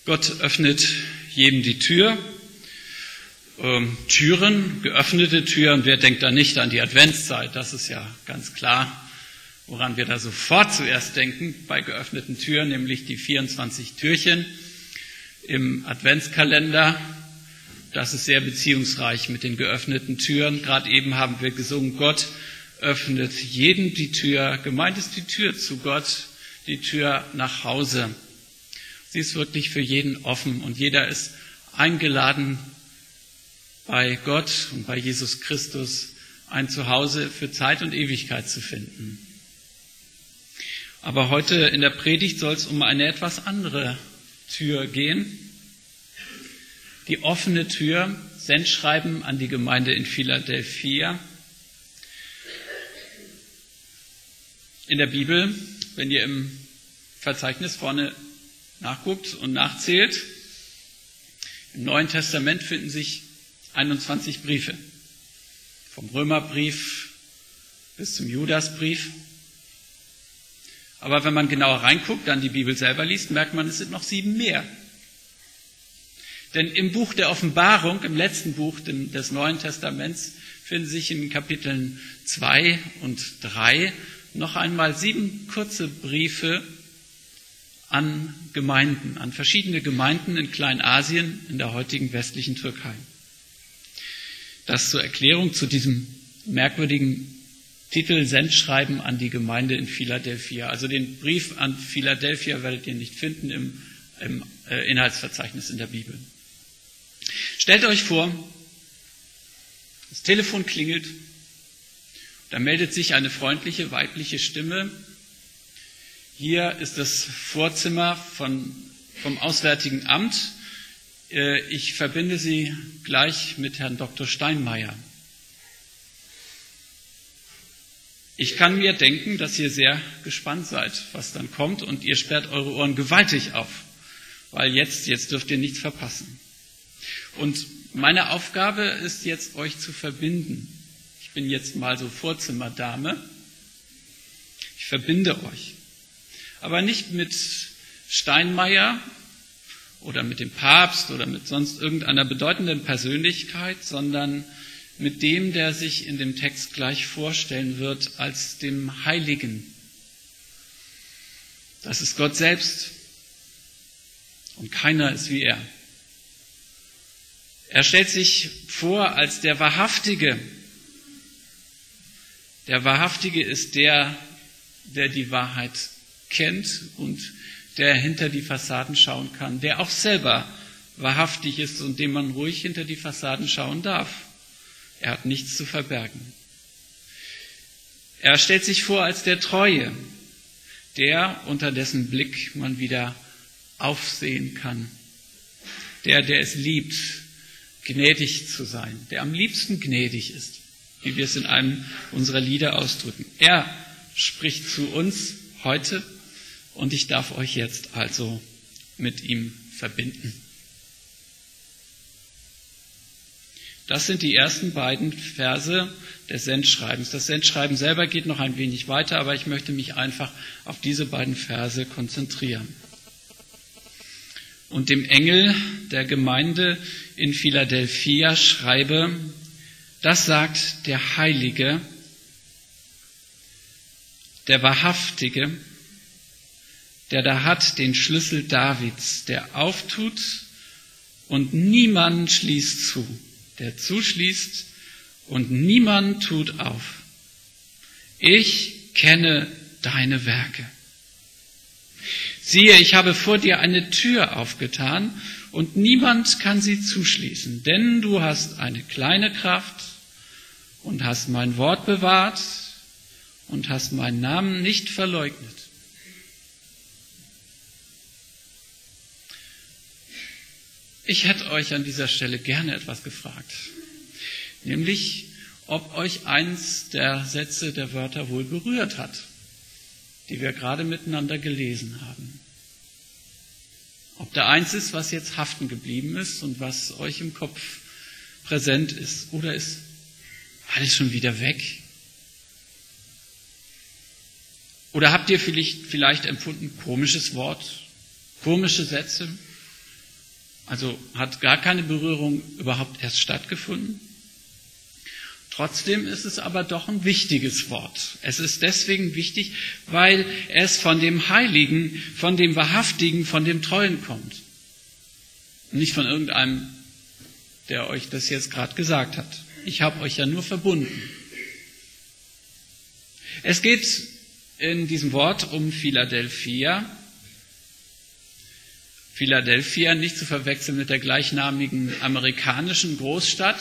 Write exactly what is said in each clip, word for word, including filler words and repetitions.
Gott öffnet jedem die Tür. Ähm, Türen, geöffnete Türen, wer denkt da nicht an die Adventszeit? Das ist ja ganz klar, woran wir da sofort zuerst denken bei geöffneten Türen, nämlich die vierundzwanzig Türchen im Adventskalender. Das ist sehr beziehungsreich mit den geöffneten Türen. Gerade eben haben wir gesungen, Gott öffnet jedem die Tür. Gemeint ist die Tür zu Gott, die Tür nach Hause. Sie ist wirklich für jeden offen und jeder ist eingeladen, bei Gott und bei Jesus Christus ein Zuhause für Zeit und Ewigkeit zu finden. Aber heute in der Predigt soll es um eine etwas andere Tür gehen. Die offene Tür, Sendschreiben an die Gemeinde in Philadelphia. In der Bibel, wenn ihr im Verzeichnis vorne nachguckt und nachzählt, im Neuen Testament finden sich einundzwanzig Briefe. Vom Römerbrief bis zum Judasbrief. Aber wenn man genauer reinguckt, dann die Bibel selber liest, merkt man, es sind noch sieben mehr. Denn im Buch der Offenbarung, im letzten Buch des Neuen Testaments, finden sich in Kapiteln zwei und drei noch einmal sieben kurze Briefe an Gemeinden, an verschiedene Gemeinden in Kleinasien, in der heutigen westlichen Türkei. Das zur Erklärung zu diesem merkwürdigen Titel Sendschreiben an die Gemeinde in Philadelphia. Also den Brief an Philadelphia werdet ihr nicht finden im, im äh, Inhaltsverzeichnis in der Bibel. Stellt euch vor, das Telefon klingelt, da meldet sich eine freundliche weibliche Stimme. Hier ist das Vorzimmer von, vom Auswärtigen Amt. Ich verbinde Sie gleich mit Herrn Doktor Steinmeier. Ich kann mir denken, dass ihr sehr gespannt seid, was dann kommt, und ihr sperrt eure Ohren gewaltig auf, weil jetzt, jetzt dürft ihr nichts verpassen. Und meine Aufgabe ist jetzt, euch zu verbinden. Ich bin jetzt mal so Vorzimmerdame. Ich verbinde euch. Aber nicht mit Steinmeier oder mit dem Papst oder mit sonst irgendeiner bedeutenden Persönlichkeit, sondern mit dem, der sich in dem Text gleich vorstellen wird als dem Heiligen. Das ist Gott selbst und keiner ist wie er. Er stellt sich vor als der Wahrhaftige. Der Wahrhaftige ist der, der die Wahrheit kennt und der hinter die Fassaden schauen kann, der auch selber wahrhaftig ist und dem man ruhig hinter die Fassaden schauen darf. Er hat nichts zu verbergen. Er stellt sich vor als der Treue, der, unter dessen Blick man wieder aufsehen kann. Der, der es liebt, gnädig zu sein, der am liebsten gnädig ist, wie wir es in einem unserer Lieder ausdrücken. Er spricht zu uns heute und ich darf euch jetzt also mit ihm verbinden. Das sind die ersten beiden Verse des Sendschreibens. Das Sendschreiben selber geht noch ein wenig weiter, aber ich möchte mich einfach auf diese beiden Verse konzentrieren. Und dem Engel der Gemeinde in Philadelphia schreibe, das sagt der Heilige, der Wahrhaftige, der da hat den Schlüssel Davids, der auftut und niemand schließt zu, der zuschließt und niemand tut auf. Ich kenne deine Werke. Siehe, ich habe vor dir eine Tür aufgetan und niemand kann sie zuschließen, denn du hast eine kleine Kraft und hast mein Wort bewahrt und hast meinen Namen nicht verleugnet. Ich hätte euch an dieser Stelle gerne etwas gefragt, nämlich ob euch eins der Sätze, der Wörter wohl berührt hat, die wir gerade miteinander gelesen haben. Ob da eins ist, was jetzt haften geblieben ist und was euch im Kopf präsent ist, oder ist alles schon wieder weg? Oder habt ihr vielleicht, vielleicht empfunden, komisches Wort, komische Sätze, Also hat gar keine Berührung überhaupt erst stattgefunden. Trotzdem ist es aber doch ein wichtiges Wort. Es ist deswegen wichtig, weil es von dem Heiligen, von dem Wahrhaftigen, von dem Treuen kommt. Nicht von irgendeinem, der euch das jetzt gerade gesagt hat. Ich habe euch ja nur verbunden. Es geht in diesem Wort um Philadelphia. Philadelphia nicht zu verwechseln mit der gleichnamigen amerikanischen Großstadt.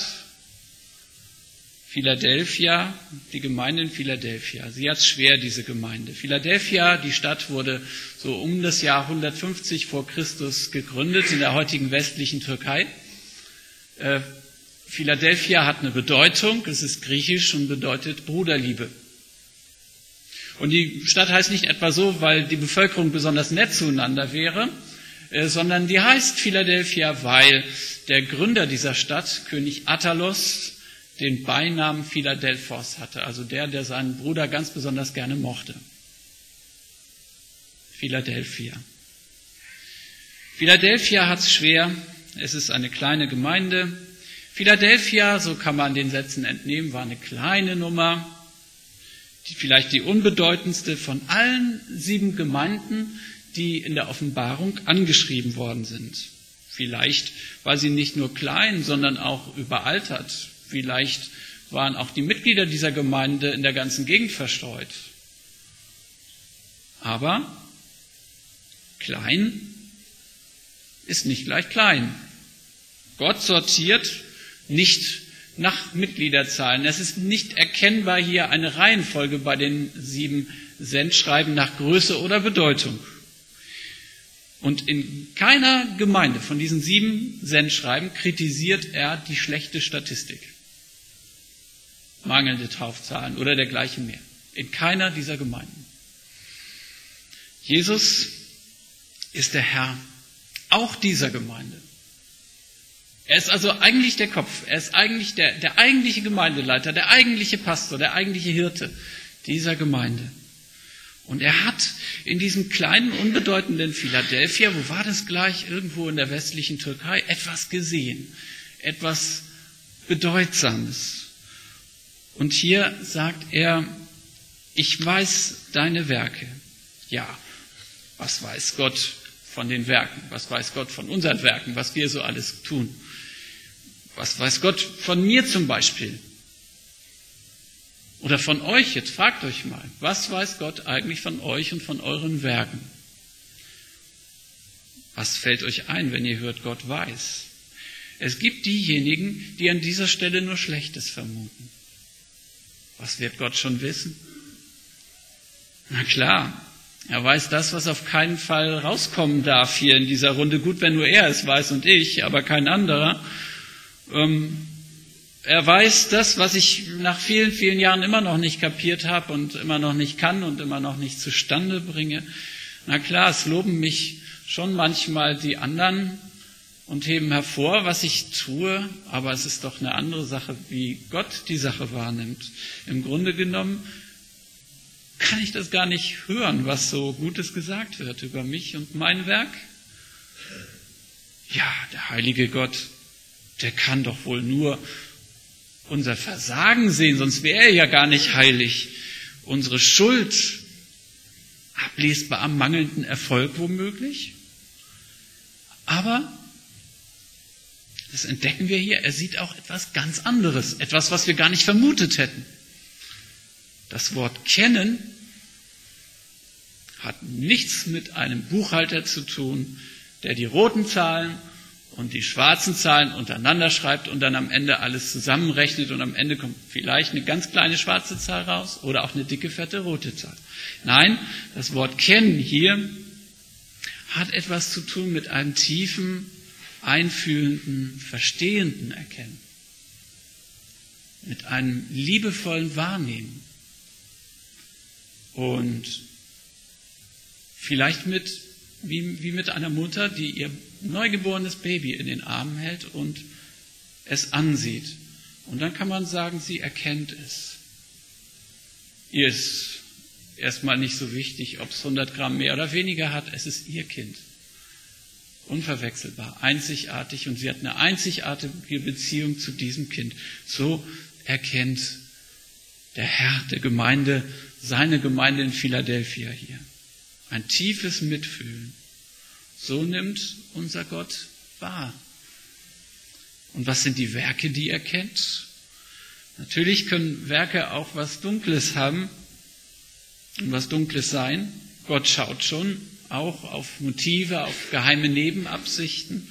Philadelphia, die Gemeinde in Philadelphia. Sie hat es schwer, diese Gemeinde. Philadelphia, die Stadt, wurde so um das Jahr hundertfünfzig vor Christus gegründet in der heutigen westlichen Türkei. Äh, Philadelphia hat eine Bedeutung, es ist griechisch und bedeutet Bruderliebe. Und die Stadt heißt nicht etwa so, weil die Bevölkerung besonders nett zueinander wäre, äh, sondern die heißt Philadelphia, weil der Gründer dieser Stadt, König Attalos, den Beinamen Philadelphos hatte, also der, der seinen Bruder ganz besonders gerne mochte. Philadelphia. Philadelphia hat es schwer, es ist eine kleine Gemeinde. Philadelphia, so kann man den Sätzen entnehmen, war eine kleine Nummer, die, vielleicht die unbedeutendste von allen sieben Gemeinden, die in der Offenbarung angeschrieben worden sind. Vielleicht war sie nicht nur klein, sondern auch überaltert. Vielleicht waren auch die Mitglieder dieser Gemeinde in der ganzen Gegend verstreut. Aber klein ist nicht gleich klein. Gott sortiert nicht nach Mitgliederzahlen. Es ist nicht erkennbar hier eine Reihenfolge bei den sieben Sendschreiben nach Größe oder Bedeutung. Und in keiner Gemeinde von diesen sieben Sendschreiben kritisiert er die schlechte Statistik. Mangelnde Taufzahlen oder dergleichen mehr. In keiner dieser Gemeinden. Jesus ist der Herr auch dieser Gemeinde. Er ist also eigentlich der Kopf, er ist eigentlich der, der eigentliche Gemeindeleiter, der eigentliche Pastor, der eigentliche Hirte dieser Gemeinde. Und er hat in diesem kleinen, unbedeutenden Philadelphia, wo war das gleich, irgendwo in der westlichen Türkei, etwas gesehen, etwas Bedeutsames. Und hier sagt er, ich weiß deine Werke. Ja, was weiß Gott von den Werken? Was weiß Gott von unseren Werken, was wir so alles tun? Was weiß Gott von mir zum Beispiel? Oder von euch, jetzt fragt euch mal, was weiß Gott eigentlich von euch und von euren Werken? Was fällt euch ein, wenn ihr hört, Gott weiß? Es gibt diejenigen, die an dieser Stelle nur Schlechtes vermuten. Was wird Gott schon wissen? Na klar, er weiß das, was auf keinen Fall rauskommen darf hier in dieser Runde. Gut, wenn nur er es weiß und ich, aber kein anderer. Ähm, er weiß das, was ich nach vielen, vielen Jahren immer noch nicht kapiert habe und immer noch nicht kann und immer noch nicht zustande bringe. Na klar, es loben mich schon manchmal die anderen und heben hervor, was ich tue, aber es ist doch eine andere Sache, wie Gott die Sache wahrnimmt. Im Grunde genommen kann ich das gar nicht hören, was so Gutes gesagt wird über mich und mein Werk. Ja, der heilige Gott, der kann doch wohl nur unser Versagen sehen, sonst wäre er ja gar nicht heilig. Unsere Schuld, ablesbar am mangelnden Erfolg womöglich. Aber das entdecken wir hier, er sieht auch etwas ganz anderes, etwas, was wir gar nicht vermutet hätten. Das Wort kennen hat nichts mit einem Buchhalter zu tun, der die roten Zahlen und die schwarzen Zahlen untereinander schreibt und dann am Ende alles zusammenrechnet und am Ende kommt vielleicht eine ganz kleine schwarze Zahl raus oder auch eine dicke, fette rote Zahl. Nein, das Wort kennen hier hat etwas zu tun mit einem tiefen, einfühlenden, verstehenden Erkennen. Mit einem liebevollen Wahrnehmen. Und vielleicht mit, wie, wie mit einer Mutter, die ihr neugeborenes Baby in den Armen hält und es ansieht. Und dann kann man sagen, sie erkennt es. Ihr ist erstmal nicht so wichtig, ob es hundert Gramm mehr oder weniger hat, es ist ihr Kind. unverwechselbar, einzigartig, und sie hat eine einzigartige Beziehung zu diesem Kind. So erkennt der Herr der Gemeinde seine Gemeinde in Philadelphia hier. Ein tiefes Mitfühlen. So nimmt unser Gott wahr. Und was sind die Werke, die er kennt? Natürlich können Werke auch was Dunkles haben und was Dunkles sein. Gott schaut schon auch auf Motive, auf geheime Nebenabsichten.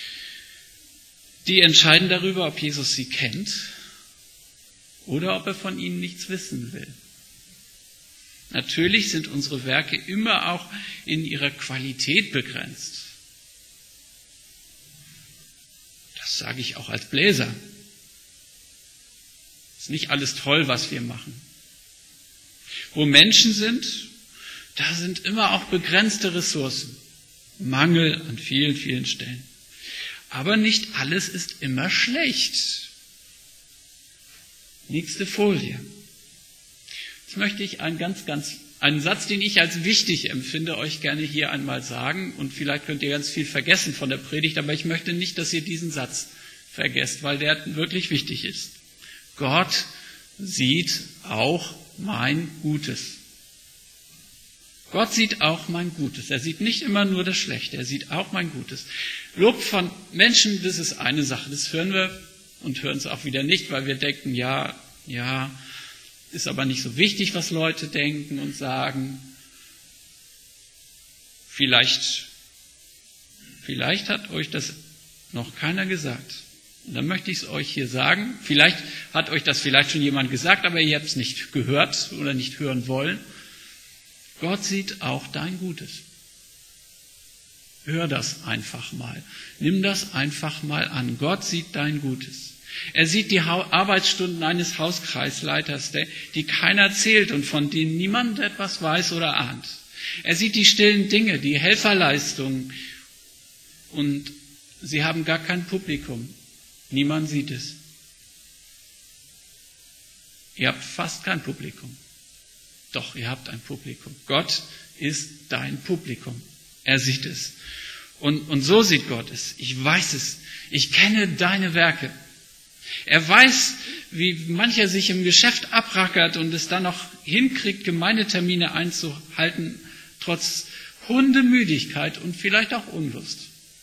Die entscheiden darüber, ob Jesus sie kennt oder ob er von ihnen nichts wissen will. Natürlich sind unsere Werke immer auch in ihrer Qualität begrenzt. Das sage ich auch als Bläser. Es ist nicht alles toll, was wir machen. Wo Menschen sind, da sind immer auch begrenzte Ressourcen. Mangel an vielen, vielen Stellen. Aber nicht alles ist immer schlecht. Nächste Folie. Jetzt möchte ich einen ganz, ganz, einen Satz, den ich als wichtig empfinde, euch gerne hier einmal sagen. Und vielleicht könnt ihr ganz viel vergessen von der Predigt, aber ich möchte nicht, dass ihr diesen Satz vergesst, weil der wirklich wichtig ist. Gott sieht auch mein Gutes. Gott sieht auch mein Gutes. Er sieht nicht immer nur das Schlechte, er sieht auch mein Gutes. Lob von Menschen, das ist eine Sache, das hören wir und hören es auch wieder nicht, weil wir denken, ja, ja, ist aber nicht so wichtig, was Leute denken und sagen. Vielleicht, vielleicht hat euch das noch keiner gesagt. Und dann möchte ich es euch hier sagen. Vielleicht hat euch das vielleicht schon jemand gesagt, aber ihr habt es nicht gehört oder nicht hören wollen. Gott sieht auch dein Gutes. Hör das einfach mal. Nimm das einfach mal an. Gott sieht dein Gutes. Er sieht die Arbeitsstunden eines Hauskreisleiters, die keiner zählt und von denen niemand etwas weiß oder ahnt. Er sieht die stillen Dinge, die Helferleistungen, und sie haben gar kein Publikum. Niemand sieht es. Ihr habt fast kein Publikum. Doch, ihr habt ein Publikum. Gott ist dein Publikum. Er sieht es. Und, und so sieht Gott es. Ich weiß es. Ich kenne deine Werke. Er weiß, wie mancher sich im Geschäft abrackert und es dann noch hinkriegt, Gemeindetermine einzuhalten, trotz Hundemüdigkeit und vielleicht auch Unlust.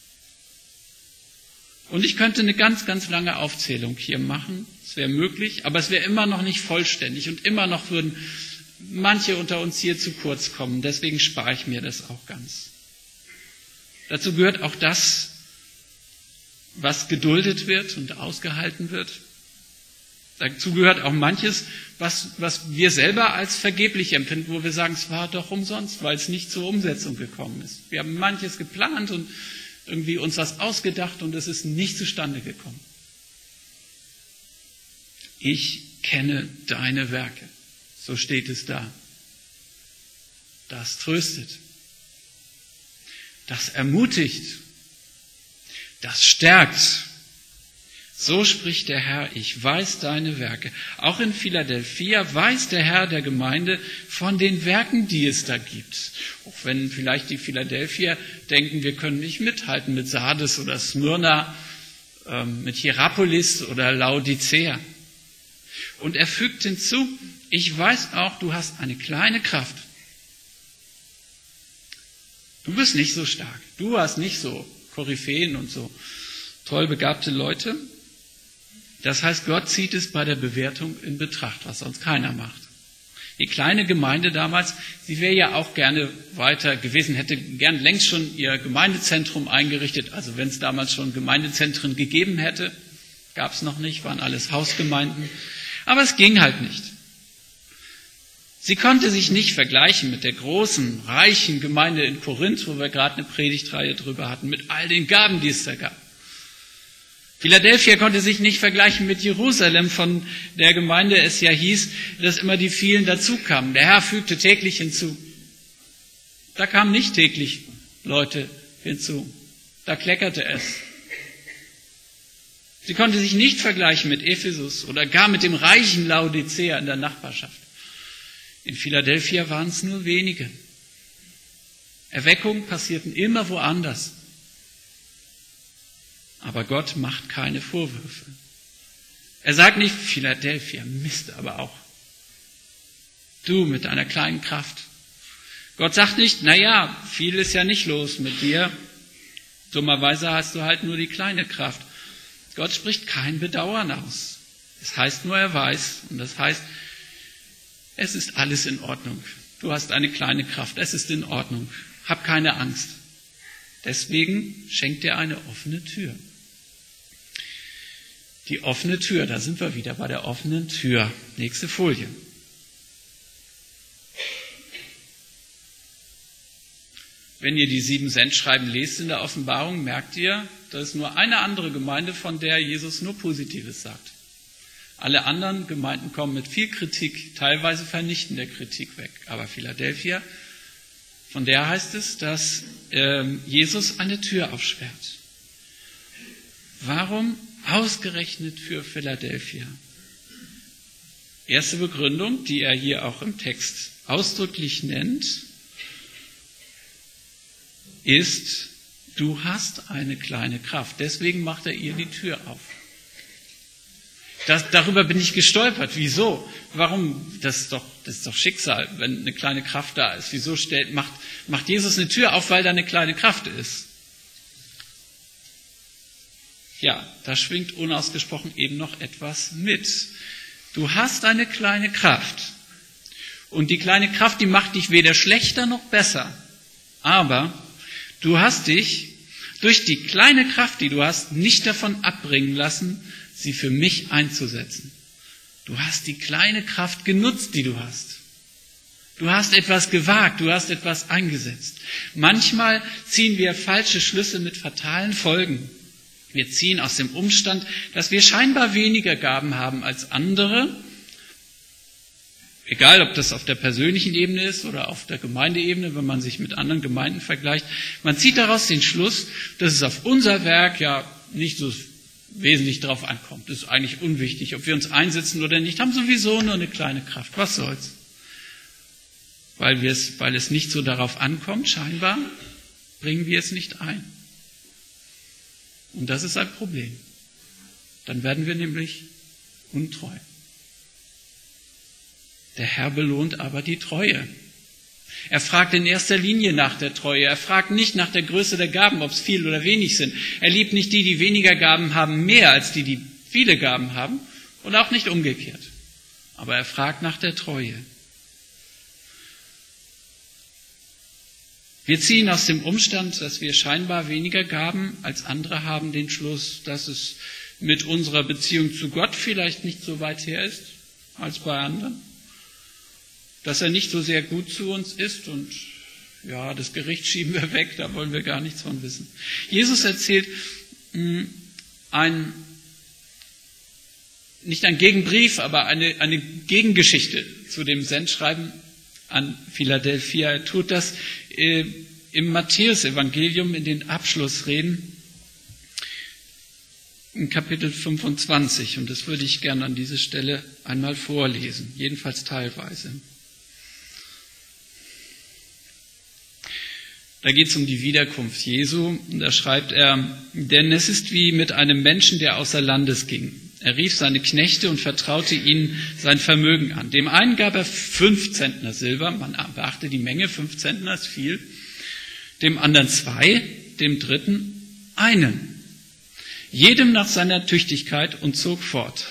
Und ich könnte eine ganz, ganz lange Aufzählung hier machen. Es wäre möglich, aber es wäre immer noch nicht vollständig und immer noch würden manche unter uns hier zu kurz kommen. Deswegen spare ich mir das auch ganz. Dazu gehört auch das, was geduldet wird und ausgehalten wird. Dazu gehört auch manches, was, was wir selber als vergeblich empfinden, wo wir sagen, es war doch umsonst, weil es nicht zur Umsetzung gekommen ist. Wir haben manches geplant und irgendwie uns was ausgedacht und es ist nicht zustande gekommen. Ich kenne deine Werke. So steht es da. Das tröstet. Das ermutigt. Das stärkt. So spricht der Herr, ich weiß deine Werke. Auch in Philadelphia weiß der Herr der Gemeinde von den Werken, die es da gibt. Auch wenn vielleicht die Philadelphier denken, wir können nicht mithalten mit Sardes oder Smyrna, ähm, mit Hierapolis oder Laodicea. Und er fügt hinzu, ich weiß auch, du hast eine kleine Kraft. Du bist nicht so stark. Du hast nicht so Koryphäen und so toll begabte Leute. Das heißt, Gott zieht es bei der Bewertung in Betracht, was sonst keiner macht. Die kleine Gemeinde damals, sie wäre ja auch gerne weiter gewesen, hätte gern längst schon ihr Gemeindezentrum eingerichtet. Also wenn es damals schon Gemeindezentren gegeben hätte, gab es noch nicht, waren alles Hausgemeinden. Aber es ging halt nicht. Sie konnte sich nicht vergleichen mit der großen, reichen Gemeinde in Korinth, wo wir gerade eine Predigtreihe drüber hatten, mit all den Gaben, die es da gab. Philadelphia konnte sich nicht vergleichen mit Jerusalem, von der Gemeinde es ja hieß, dass immer die vielen dazu kamen. Der Herr fügte täglich hinzu. Da kamen nicht täglich Leute hinzu. Da kleckerte es. Sie konnte sich nicht vergleichen mit Ephesus oder gar mit dem reichen Laodicea in der Nachbarschaft. In Philadelphia waren es nur wenige. Erweckungen passierten immer woanders. Aber Gott macht keine Vorwürfe. Er sagt nicht, Philadelphia, Mist, aber auch du mit deiner kleinen Kraft. Gott sagt nicht, naja, viel ist ja nicht los mit dir. Dummerweise hast du halt nur die kleine Kraft. Gott spricht kein Bedauern aus. Es heißt nur, er weiß. Und das heißt, es ist alles in Ordnung. Du hast eine kleine Kraft. Es ist in Ordnung. Hab keine Angst. Deswegen schenkt er eine offene Tür. Die offene Tür, da sind wir wieder bei der offenen Tür. Nächste Folie. Wenn ihr die sieben Sendschreiben lest in der Offenbarung, merkt ihr, dass es nur eine andere Gemeinde, von der Jesus nur Positives sagt. Alle anderen Gemeinden kommen mit viel Kritik, teilweise vernichtender Kritik weg. Aber Philadelphia, von der heißt es, dass äh, Jesus eine Tür aufsperrt. Warum ausgerechnet für Philadelphia? Erste Begründung, die er hier auch im Text ausdrücklich nennt, ist, du hast eine kleine Kraft. Deswegen macht er ihr die Tür auf. Das, darüber bin ich gestolpert. Wieso? Warum? Das ist doch, das ist doch Schicksal, wenn eine kleine Kraft da ist. Wieso stellt, macht, macht Jesus eine Tür auf, weil da eine kleine Kraft ist? Ja, da schwingt unausgesprochen eben noch etwas mit. Du hast eine kleine Kraft. Und die kleine Kraft, die macht dich weder schlechter noch besser. Aber du hast dich durch die kleine Kraft, die du hast, nicht davon abbringen lassen, sie für mich einzusetzen. Du hast die kleine Kraft genutzt, die du hast. Du hast etwas gewagt, du hast etwas eingesetzt. Manchmal ziehen wir falsche Schlüsse mit fatalen Folgen. Wir ziehen aus dem Umstand, dass wir scheinbar weniger Gaben haben als andere, egal ob das auf der persönlichen Ebene ist oder auf der Gemeindeebene, wenn man sich mit anderen Gemeinden vergleicht. Man zieht daraus den Schluss, dass es auf unser Werk ja nicht so wesentlich drauf ankommt. Das ist eigentlich unwichtig, ob wir uns einsetzen oder nicht, haben sowieso nur eine kleine Kraft. Was soll's? Weil wir es, weil es nicht so darauf ankommt, scheinbar, bringen wir es nicht ein. Und das ist ein Problem. Dann werden wir nämlich untreu. Der Herr belohnt aber die Treue. Er fragt in erster Linie nach der Treue. Er fragt nicht nach der Größe der Gaben, ob es viel oder wenig sind. Er liebt nicht die, die weniger Gaben haben, mehr als die, die viele Gaben haben, und auch nicht umgekehrt. Aber er fragt nach der Treue. Wir ziehen aus dem Umstand, dass wir scheinbar weniger Gaben als andere haben, den Schluss, dass es mit unserer Beziehung zu Gott vielleicht nicht so weit her ist als bei anderen. Dass er nicht so sehr gut zu uns ist und ja, das Gericht schieben wir weg, da wollen wir gar nichts von wissen. Jesus erzählt mh, ein, nicht ein Gegenbrief, aber eine, eine Gegengeschichte zu dem Sendschreiben an Philadelphia. Er tut das äh, im Matthäus-Evangelium in den Abschlussreden in Kapitel fünfundzwanzig. Und das würde ich gerne an dieser Stelle einmal vorlesen, jedenfalls teilweise. Da geht es um die Wiederkunft Jesu. Und da schreibt er, denn es ist wie mit einem Menschen, der außer Landes ging. Er rief seine Knechte und vertraute ihnen sein Vermögen an. Dem einen gab er fünf Zentner Silber, man beachte die Menge, fünf Zentner ist viel. Dem anderen zwei, dem dritten einen. Jedem nach seiner Tüchtigkeit und zog fort.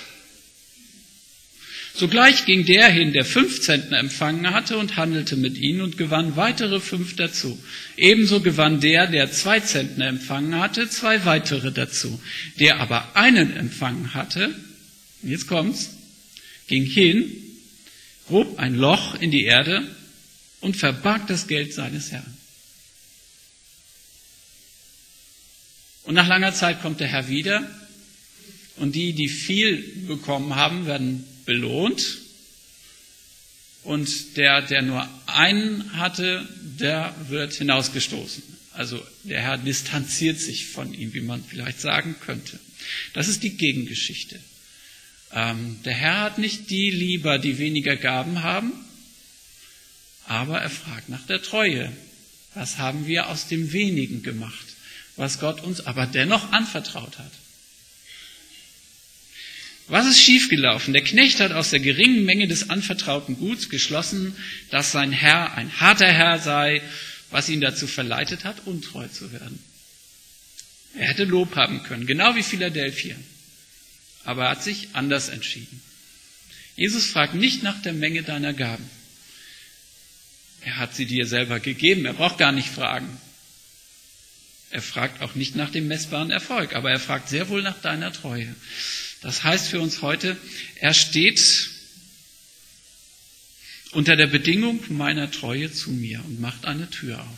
Sogleich ging der hin, der fünf Zentner empfangen hatte und handelte mit ihnen und gewann weitere fünf dazu. Ebenso gewann der, der zwei Zentner empfangen hatte, zwei weitere dazu. Der aber einen empfangen hatte, jetzt kommt's, ging hin, grub ein Loch in die Erde und verbarg das Geld seines Herrn. Und nach langer Zeit kommt der Herr wieder und die, die viel bekommen haben, werden belohnt. Und der, der nur einen hatte, der wird hinausgestoßen. Also der Herr distanziert sich von ihm, wie man vielleicht sagen könnte. Das ist die Gegengeschichte. Ähm, der Herr hat nicht die lieber, die weniger Gaben haben, aber er fragt nach der Treue. Was haben wir aus dem Wenigen gemacht? was Gott uns aber dennoch anvertraut hat. Was ist schiefgelaufen? Der Knecht hat aus der geringen Menge des anvertrauten Guts geschlossen, dass sein Herr ein harter Herr sei, was ihn dazu verleitet hat, untreu zu werden. Er hätte Lob haben können, genau wie Philadelphia. Aber er hat sich anders entschieden. Jesus fragt nicht nach der Menge deiner Gaben. Er hat sie dir selber gegeben, er braucht gar nicht fragen. Er fragt auch nicht nach dem messbaren Erfolg, aber er fragt sehr wohl nach deiner Treue. Das heißt für uns heute, er steht unter der Bedingung meiner Treue zu mir und macht eine Tür auf.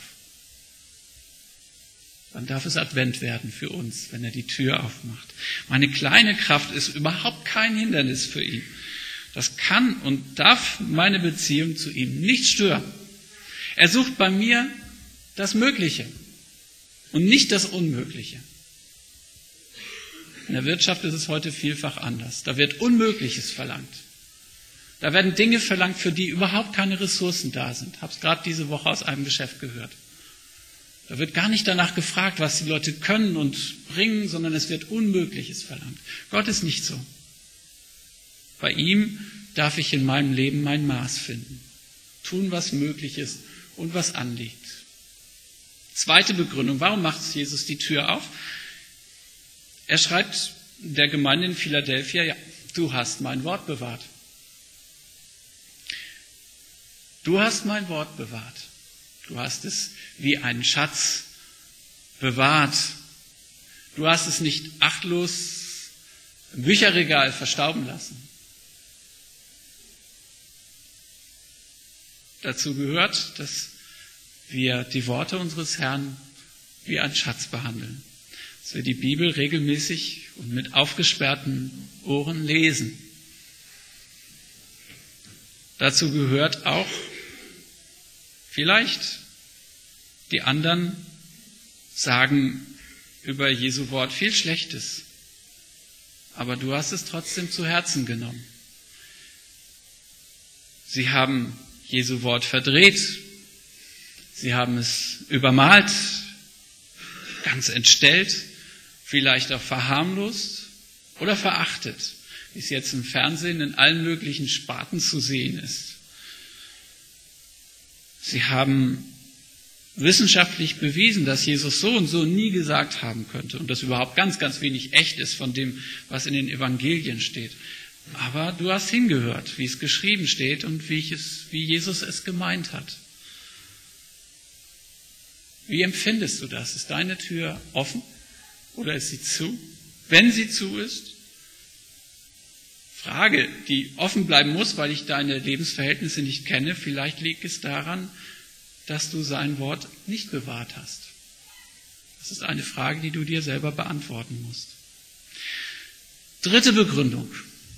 Dann darf es Advent werden für uns, wenn er die Tür aufmacht. Meine kleine Kraft ist überhaupt kein Hindernis für ihn. Das kann und darf meine Beziehung zu ihm nicht stören. Er sucht bei mir das Mögliche und nicht das Unmögliche. In der Wirtschaft ist es heute vielfach anders. Da wird Unmögliches verlangt. Da werden Dinge verlangt, für die überhaupt keine Ressourcen da sind. Ich habe es gerade diese Woche aus einem Geschäft gehört. Da wird gar nicht danach gefragt, was die Leute können und bringen, sondern es wird Unmögliches verlangt. Gott ist nicht so. Bei ihm darf ich in meinem Leben mein Maß finden. Tun, was möglich ist und was anliegt. Zweite Begründung. Warum macht Jesus die Tür auf? Er schreibt der Gemeinde in Philadelphia, ja, du hast mein Wort bewahrt. Du hast mein Wort bewahrt. Du hast es wie einen Schatz bewahrt. Du hast es nicht achtlos im Bücherregal verstauben lassen. Dazu gehört, dass wir die Worte unseres Herrn wie einen Schatz behandeln. Dass wir die Bibel regelmäßig und mit aufgesperrten Ohren lesen. Dazu gehört auch, vielleicht die anderen sagen über Jesu Wort viel Schlechtes, aber du hast es trotzdem zu Herzen genommen. Sie haben Jesu Wort verdreht, sie haben es übermalt, ganz entstellt, vielleicht auch verharmlost oder verachtet, wie es jetzt im Fernsehen in allen möglichen Sparten zu sehen ist. Sie haben wissenschaftlich bewiesen, dass Jesus so und so nie gesagt haben könnte und dass überhaupt ganz, ganz wenig echt ist von dem, was in den Evangelien steht. Aber du hast hingehört, wie es geschrieben steht und wie, ich es, wie Jesus es gemeint hat. Wie empfindest du das? Ist deine Tür offen oder ist sie zu? Wenn sie zu ist, Frage, die offen bleiben muss, weil ich deine Lebensverhältnisse nicht kenne, vielleicht liegt es daran, dass du sein Wort nicht bewahrt hast. Das ist eine Frage, die du dir selber beantworten musst. Dritte Begründung.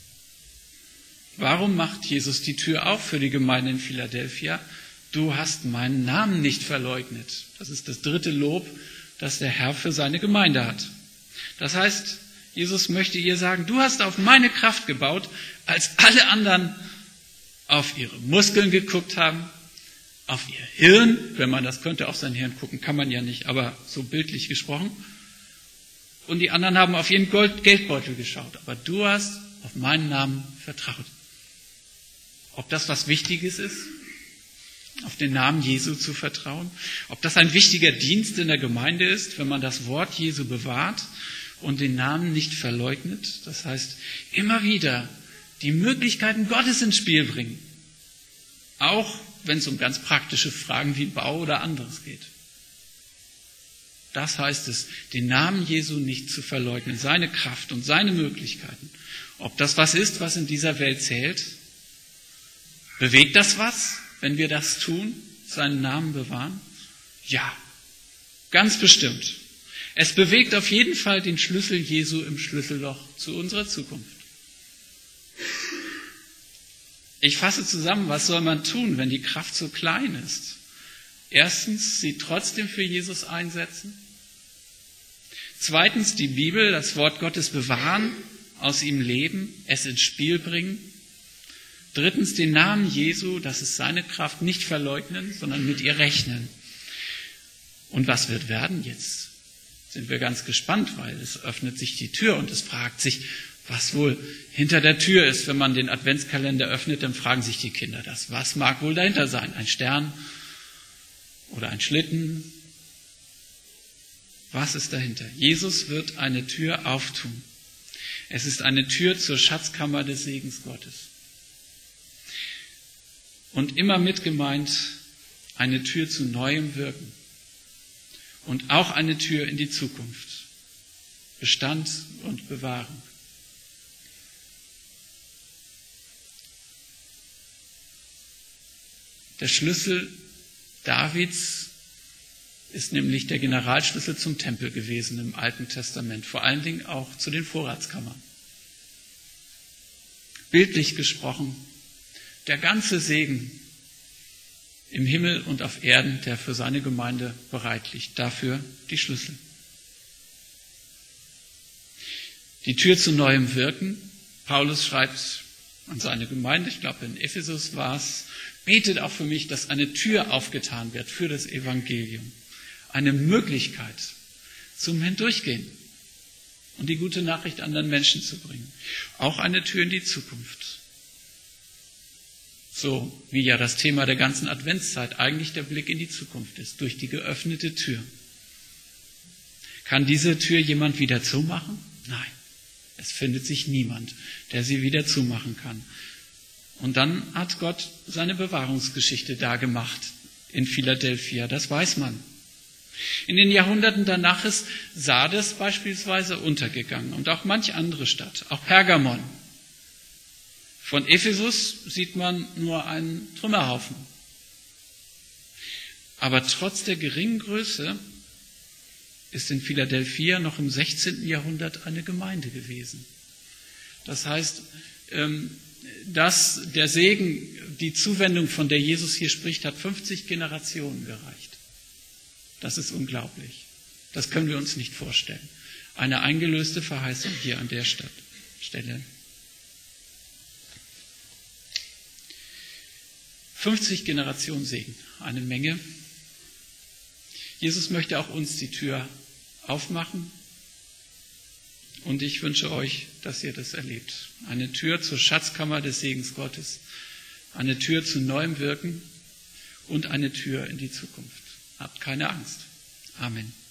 Warum macht Jesus die Tür auf für die Gemeinde in Philadelphia? Du hast meinen Namen nicht verleugnet. Das ist das dritte Lob, das der Herr für seine Gemeinde hat. Das heißt, Jesus möchte ihr sagen, du hast auf meine Kraft gebaut, als alle anderen auf ihre Muskeln geguckt haben, auf ihr Hirn, wenn man das könnte, auf sein Hirn gucken, kann man ja nicht, aber so bildlich gesprochen. Und die anderen haben auf ihren Gold- Geldbeutel geschaut, aber du hast auf meinen Namen vertraut. Ob das was Wichtiges ist, auf den Namen Jesu zu vertrauen, ob das ein wichtiger Dienst in der Gemeinde ist, wenn man das Wort Jesu bewahrt und den Namen nicht verleugnet, das heißt, immer wieder die Möglichkeiten Gottes ins Spiel bringen, auch wenn es um ganz praktische Fragen wie Bau oder anderes geht. Das heißt es, den Namen Jesu nicht zu verleugnen, seine Kraft und seine Möglichkeiten. Ob das was ist, was in dieser Welt zählt? Bewegt das was, wenn wir das tun, seinen Namen bewahren? Ja, ganz bestimmt. Es bewegt auf jeden Fall den Schlüssel Jesu im Schlüsselloch zu unserer Zukunft. Ich fasse zusammen, was soll man tun, wenn die Kraft so klein ist? Erstens, sie trotzdem für Jesus einsetzen. Zweitens, die Bibel, das Wort Gottes bewahren, aus ihm leben, es ins Spiel bringen. Drittens, den Namen Jesu, das ist seine Kraft, nicht verleugnen, sondern mit ihr rechnen. Und was wird werden jetzt? sind wir ganz gespannt, weil es öffnet sich die Tür und es fragt sich, was wohl hinter der Tür ist. Wenn man den Adventskalender öffnet, dann fragen sich die Kinder das. Was mag wohl dahinter sein? Ein Stern oder ein Schlitten? Was ist dahinter? Jesus wird eine Tür auftun. Es ist eine Tür zur Schatzkammer des Segens Gottes. Und immer mit gemeint eine Tür zu neuem Wirken. Und auch eine Tür in die Zukunft. Bestand und Bewahrung. Der Schlüssel Davids ist nämlich der Generalschlüssel zum Tempel gewesen im Alten Testament, vor allen Dingen auch zu den Vorratskammern. Bildlich gesprochen, der ganze Segen im Himmel und auf Erden, der für seine Gemeinde bereit liegt, dafür die Schlüssel. Die Tür zu neuem Wirken. Paulus schreibt an seine Gemeinde, ich glaube in Ephesus war es, betet auch für mich, dass eine Tür aufgetan wird für das Evangelium. Eine Möglichkeit zum Hindurchgehen und die gute Nachricht anderen Menschen zu bringen. Auch eine Tür in die Zukunft. So wie ja das Thema der ganzen Adventszeit eigentlich der Blick in die Zukunft ist, durch die geöffnete Tür. Kann diese Tür jemand wieder zumachen? Nein, es findet sich niemand, der sie wieder zumachen kann. Und dann hat Gott seine Bewahrungsgeschichte dargemacht in Philadelphia, das weiß man. In den Jahrhunderten danach ist Sardes beispielsweise untergegangen und auch manch andere Stadt, auch Pergamon. Von Ephesus sieht man nur einen Trümmerhaufen. Aber trotz der geringen Größe ist in Philadelphia noch im sechzehnten Jahrhundert eine Gemeinde gewesen. Das heißt, dass der Segen, die Zuwendung, von der Jesus hier spricht, hat fünfzig Generationen gereicht. Das ist unglaublich. Das können wir uns nicht vorstellen. Eine eingelöste Verheißung hier an der Stelle. fünfzig Generationen Segen, eine Menge. Jesus möchte auch uns die Tür aufmachen. Und ich wünsche euch, dass ihr das erlebt. Eine Tür zur Schatzkammer des Segens Gottes, eine Tür zu neuem Wirken und eine Tür in die Zukunft. Habt keine Angst. Amen.